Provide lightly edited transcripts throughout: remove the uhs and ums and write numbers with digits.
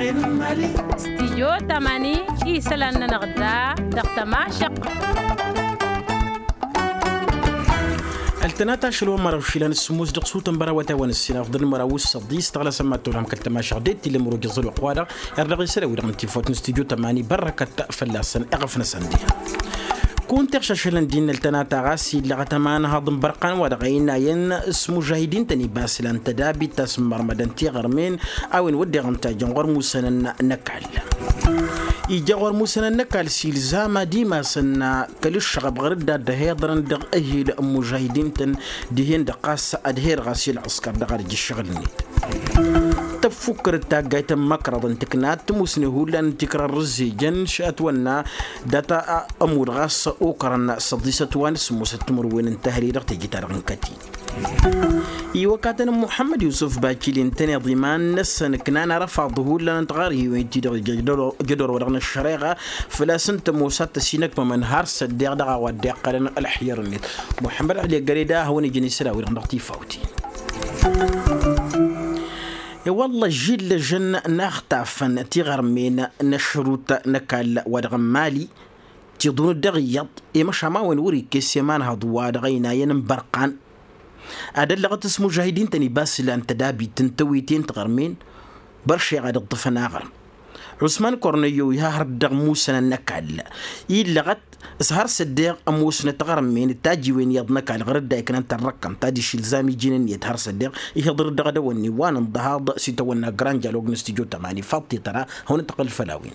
استديو تماني إيسالنا نغدا دقتما شق التناتا شلو مرة وشيلان السموس دقسوت مبارا وتوان السنة فضل مرة وصدي استغلا سماتو لهم كالتما شغديت اللي مرو جزلو قوارا يرغي سلاوي رغم تيفوت نستديو تماني بركة فلاسن اغفنا سنديها كنت شاشلن دين التناتا غاسي لغتمان هضم برقان ودغينا ين اسمو جاهدين تاني باسلان تدابي تاسم رمضان تيغرمين او نودي غمتا جنغور موسنا نكال إيجاور موسنا نكال سيلزاما ديما سنا كلش شغب غردا دهيضرن دغ أهيل مجاهدين تن دهين دقاس أدهير غاسيل عسكر دغارج الشغل نيت تفكر التاقايت مكرض تكنات موسنه لان تكرار رزي جن شاتونا داتا أمور غاس أوكرن صديسة وان سموسة تمروين انتهري رغتي جيتار غنكتي وكاتن محمد يوسف باكيلين تاني ضمان نسن كنانا رفع ظهور لان تغاري وينتي جدور ورغن الشريغة فلا سنت موسى تسينك من هارس الديغ دغا وديغ قرن الحيار النيت محمد علي قريدا هوني جني سلاوي رغن فوتي والله جيل جن نختافن تيغر من نشروط نكال ودغمالي تيضون الدغيض مش ما ونوري كيسيمان هضوا دغينا ينبرقان هذا اللي غت اسمه جاهدين تاني باس لان تدابي تنتويتين تغرمين برشي غاد الضفن اغرم عثمان كورنيو يا هرد موسى النكال إلا غت سهر صديق أموسنا تغرمين التاجي وين يضنك على غرد دايك أنت الرقم تادي شيلزامي جنين يتهر صديق يهضر الدغدا وني وانا انضهاض سيتونا جرانجا لوج نستيجو تماني فاطي ترى هون تقل فلاوين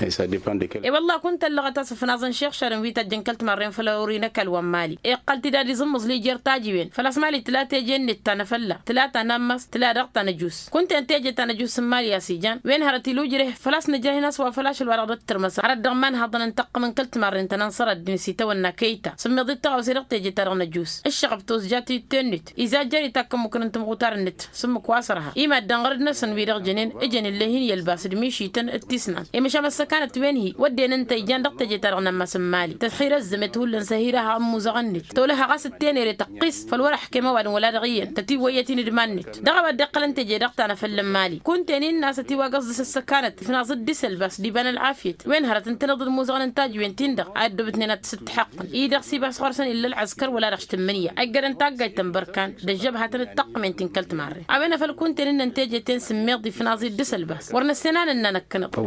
اي والله كنت اللغة تصف نازن شيخ شرم فيتا جنكلت مرين فلوري نكل ومالي اي قلت دادي زمز لي جير تاجيين فلاس مالي تلاتة جنة تنفلا تلاتة نمس تلاتة رقطة نجوس كنت انتاجة تنجوس مالي يا سيجان وين هرتي لوجره فلاس نجاه ناس وفلاش الورق الترمس على الدغمان هضن انتق من كلت مرين تننصر الدنسي تونا كيتا سمي ضد تغوسي رقطة جتر نجوس الشغب توز جاتي تنت اذا جاري تاكم ممكن انتم غوتار النت سمك واسرها اما الدنغرد نسن بيرغ جنين اجن اللي هين يلباس دميشي تن التسنان اما شمس كانت وين هي ودينا انت جان دقت جترنا ما سمالي تدخير الزمت هو نسهيرها ام زغنت تولها غاس التاني رتقيس فالورح كما ولا رغيا تتي ويتين دمانت دغب دقل انت جي دقت انا فلم مالي كنت اني الناس تي وقصد السكانت في ناصد ديسل بس دي بان العافيه وين هرت انت نضد الموزغن انتاج وين تندق عاد بتنين ست حق ايدق سي بس خرسن الا العسكر ولا رخش 8 اجر انت قايت تنبركان دجبها تنطق من تنكلت ماري ابينا فالكنت ان انتاج تنسميض في ناصد ديسل بس ورنا السنان ان نكنط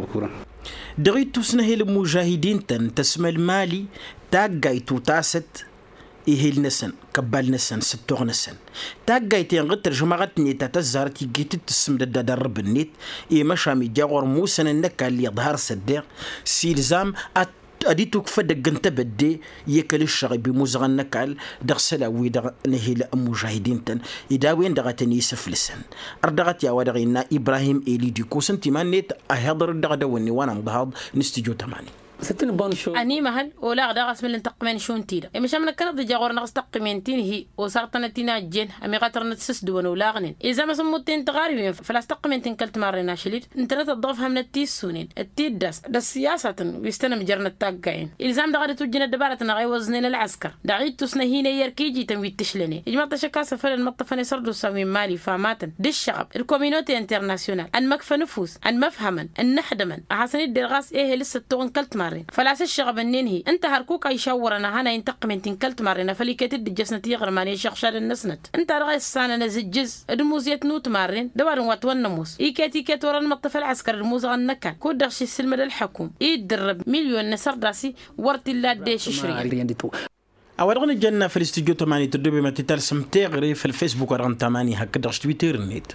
دغيتو سنهي المجاهدين تسمى المالي تاقايتو تاست إهيل نسن كبال نسن ستوغ نسن تاقايتين غد ترجمغتني تتزارتي جيت تسم درب النيت مشامي جاغور موسن النكا اللي يظهر صديق سيلزام أديتوك فدق انت بدي يكل الشغي بموزغن نكال دغسلا ويدغ نهيل مجاهدين تن يداوين دغتني سفلسن أردغت يا ودغينا إبراهيم إلي ديكو سنتيمان نيت أهضر دغدوني وانا مضهض نستجو تماني أني مهل ولا غدا غاس من تقمين شون تيدا مش من كان ضد جاغور نغس تقمين تين هي وصارتنا تينا جن امي غاتر نتسس دون ولا غنين اذا ما سموتين تغاربين فلا تقمين تنكلت مارينا شليد انت تضيفها من التيسونين التيد داس سياسه ويستنم جرنا التاقاين الزام دغدت وجنا دبارتنا غي وزنين العسكر دعيت تسنهينا يركيجي تنوي تشلني اجمع تشكاس فل المطفن سردو سامي مالي فاماتن دي الشعب الكوميونيتي انترناسيونال ان مكفى نفوس ان مفهما ان نحدما حسن الدرغاس ايه لسه تونكلت فلاس الشغب النينهي انت هركوك يشورنا هنا ينتق من تنكلت مارنا فليكت الجسنتي غرماني شخشار النسنت انت رغي السانه نزجز الموزيت نوت مارين دوار واتونموس ايكاتيكات ورا المطف العسكر الموز غنكا كودغش السلم للحكوم يدرب مليون نسر راسي ورت الله ديش شري أورغن الجنة في الاستوديو 8 تدربي ما تترسم تغري في الفيسبوك ورغن 8 هكذا تويتر نيت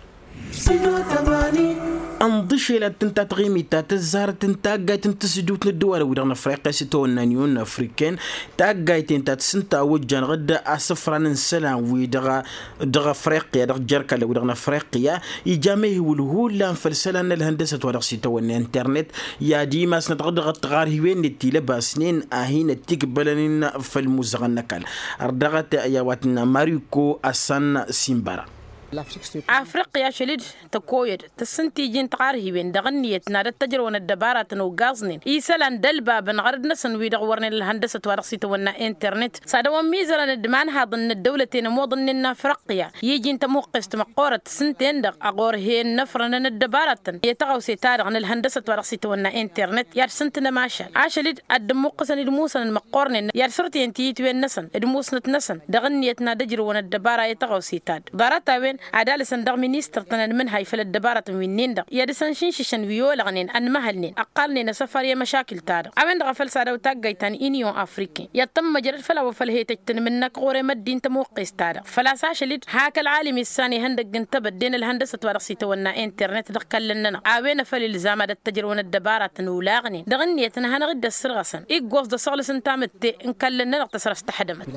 انضش الى تنتا تغيمي تزار تنتا قايت تسدوت الدول ودغنا افريقيا ستو نانيون افريكان تا قايت انت تسنتا وجان غدا اسفران نسلام ويدغا افريقيا دغ جركا ودغنا افريقيا يجاميه والهول لان فلسلان الهندسه ودغ ستو الانترنت يا ديما سنتغدغ تغار وين التيلبا سنين اهين تقبلن في المزغنكال ردغت يا واتنا ماريكو اسان سيمبارا أفريقيا شليد تكوير تسنتي جين تقاره بين دغنية نادى التجربة الدبارة وغازنين إيسالان دلبا بنغرد نسن ويدغورن الهندسة ورقصي تونا إنترنت سادوا ميزرا الدمان هذن الدولتين موضن أفريقيا يجين تموقس تمقورة سنتين دق أقور هي النفرن الدبارة يتغو سيتار عن الهندسة ورقصي تونا إنترنت يار سنتنا ماشا عاشليد الدموقسن الموسن المقورن يار سرتي انتي توين نسن الموسنة نسن دغنية نادى جرون الدبارة يتغو سيتار دارتا وين عدالة صندوق مينيستر تنن من هاي فل الدبارة من نيندا يدسن شنشن ويول غنين أن مهلنين أقلنين سفرية مشاكل تار أمن غفل سادو تاجي تان إنيون أفريقي يتم مجرد فلا وفل هي تجتن منك غور مدين تموقس تار فلا ساشليد هاك العالم الثاني هندق جنتب الدين الهندسة ورقصي تونا إنترنت دخل لنا عوين فل الزام التجرون الدبارة ولاغنين دغنية هنغد السرغسن إيجوز دصالس انتامت نكلنا نقتصر استحدمت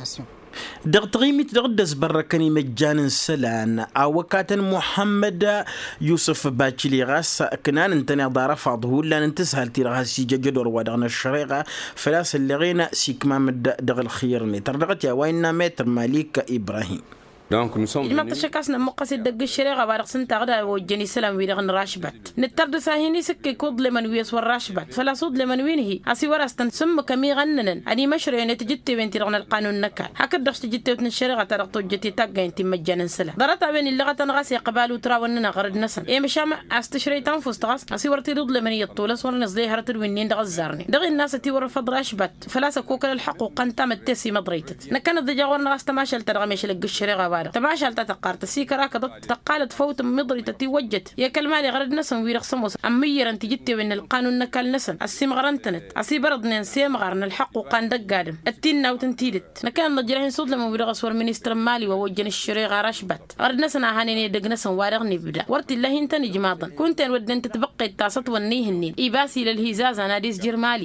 دغتغيمت دغدس بركني مجان سلان وكاتن محمد يوسف باتشلي غاس كنان انتني دار فاضه لا ننتسهل تيرغاسي جدور ودغنا الشريقه فلاس اللي غينا سيكمام دغ الخير متر دغت يا وين متر مالك ابراهيم دونك نو سوم ما تشكاسنا مقصد دق الشريقه بارق سنت غدا وجني سلام ويدغن راشبت نترد ساهيني سكي كود لمن ويس وراشبت فلا صود لمن وين هي اسي ورستن سم كمي غننن اني مشري اني تجتي بنت رغن القانون نكا هكذا تجتي وتن الشريقه ترقط جتي تاغا انت مجانا سلام درتا بين اللغه تنغاسي قبال وتراوننا غرد نسن اي مشام استشري تنفس تغاس اسي ورتي ضد لمن يطولس ورنزلي هرت الوينين دغزارني دغ الناس تي ور فض راشبت فلا سكوك الحقوق انت متسي مضريتت نكن دجا ورنا استماشل ترغميش لق الشريقه تماشى تقارت سيكرا كضت تقالت فوت مضري تتوجت يا كلمالي غرد نسن ويرخصموس أمير أنت جتي وين القانون نكال نسن السيم غرنتنت أسي بردن سيم غرن الحق وقان دقادم التين وتنتيدت نكان نجرين صوت لما ويرغص ورمينستر مالي ووجن الشري غرشبت غرد نسن هانيني دق نسن وارغني بدا ورت الله انت نجماضا كنت ودن تتبقي التاسط والنيهنين إيباسي للهزاز ناديس جرمالي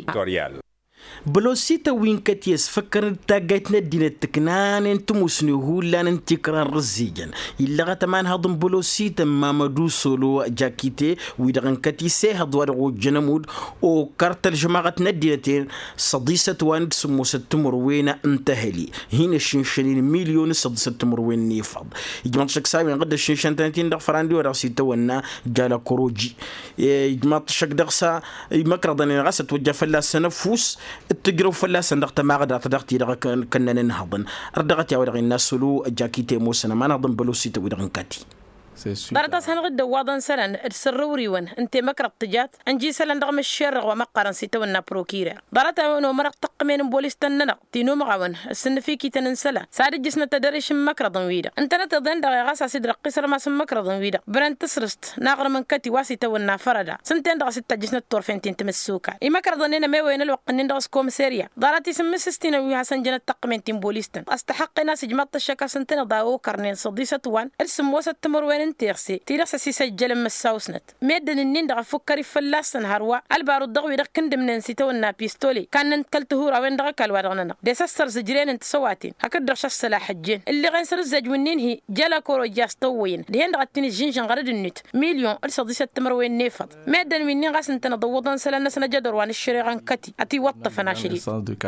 بلوسيتا وين كتيس فكر تاجتنا دين التكنان انتم مسنوه لان انتكرار رزيجا إلا غتمان هضم بلوسيتا ما مدو سولو جاكيتي ويدغن كتيسي هضوار وجنمود او كارت الجماعة ندينتين صديسة واند سموسة تمروين انتهلي هنا الشنشنين مليون صديسة تمروين نيفض يجمع شك ساوي غدا الشنشن تنتين دغ فراندي وراسيتا وانا جالا كروجي يجمع شك دغسا مكردن غاسة توجه فلاس نفوس التجرو فلاس ندقت ما غدا تدقتي دغ كنا ننهضن ردغت يا ودغ الناس سلو جاكيتي موسنا ما نهضن بلوسيتا ودغن كاتي دارتا سنغد واضن سلن السروري ون انت مكرق تجات انجي سلن رغم الشر ومقارن سيتونا بروكيرا دارتا ونو مرق تقمين بوليس تننا تينو مغاون السن فيكي تننسلا ساد جسنا تدريش مكرضن ويدا انت نتظن دغ غاسا سيدر قصر ما سم مكرضن ويدا بران تسرست ناغر من كتي واسي تونا فردا سنتين دغ ست جسنا الطرفين تمسوكا اي مكرضن ما وين الوقت ندغس كومسيريا دارتي سم سستين وي حسن جنة تقمين تيم بوليس تن استحق ناس جماعه الشكا سنتين ضاو كرنين صديسه وان السم وسط تمر وين تيرسي تيرس سيسجل مساوسنت ميدن النين دغ فكري فلاس نهاروا البارو الضغوي دغ كندم ننسيتونا بيستولي كان نتكلته راوين دغ كالوارغنا ديسستر زجرين انت سواتين هكذا شخص السلاح الجين اللي غنسر الزج والنين هي جلا كورو جاستوين دهين دغ تني جينجن غرد النت مليون ارصديسه تمروين نيفض ميدن منين غاس انت نضوضن سلنا سنه جدر وان الشريغان كتي اتي وطفنا شري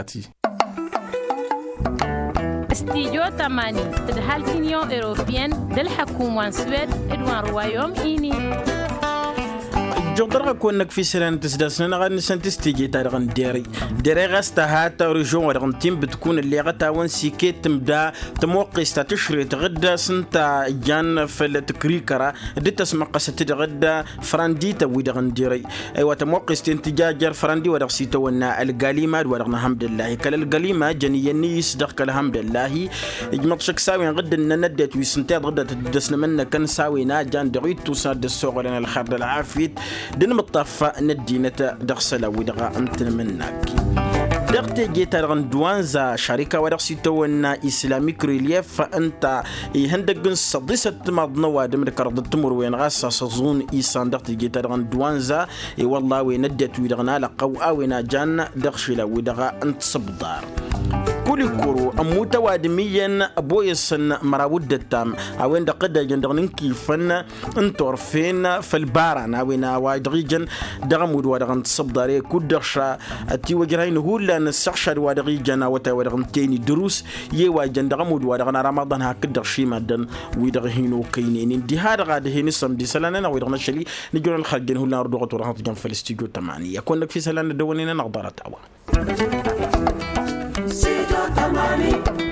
استيجو تماني تدهال كينيون إيروبيان دل حكومة سويد إدوان روايوم إيني جودر كونك في سران تسدسنا غن سنتستيجي تارغن ديري غاستا هاتا ريجون ورغن تيم بتكون اللي غتا وان سيكيت تمدا تموقس تشري تغدا سنتا جان في التكريكرا دي تسمع قصه تغدا فرانديتا ويدغن ديري ايوا تموقس تنتجاجر فراندي ورغ سيتونا القليمه ورغنا الحمد لله كل القليمه جنيني يصدق الحمد لله يجمع شك ساوي غدا ندت ويسنتا غدا تدسنا منا كان ساوينا جان دغيت توصل السوق لنا الخير العافيه دين مطفى ندينة دغسلة ودغا أمتن منك دغتي جيت رغن دوانزا شركة ورقسيتونا إسلاميك ريليف فأنت يهندق صديسة مضنوة دمرك رض التمر وين غاسة صزون إيسان دغتي جيت رغن دوانزا والله ويندت ودغنا لقو أوينا جان دغشلة ودغا أنت صبدار كل كورو أموتا وادميا بويسن مراود التام أوين دقدا جندغنين كيفن انتورفين في الباران أوين وادغيجن دغمود وادغن تصبداري كودرشا أتي وجرين هولا نسخشر وادغيجن وتوادغن تيني دروس يواجن دغمود وادغن رمضان هكدر شيمادن ويدغهينو كينين دي هذا غاد هيني سمدي سلانا ويدغن شلي نجون الخارجين هولا ردوغة ورهات جنب في الاستيجو تمانية يكون لك في سلانا دونينا نقدرات أوا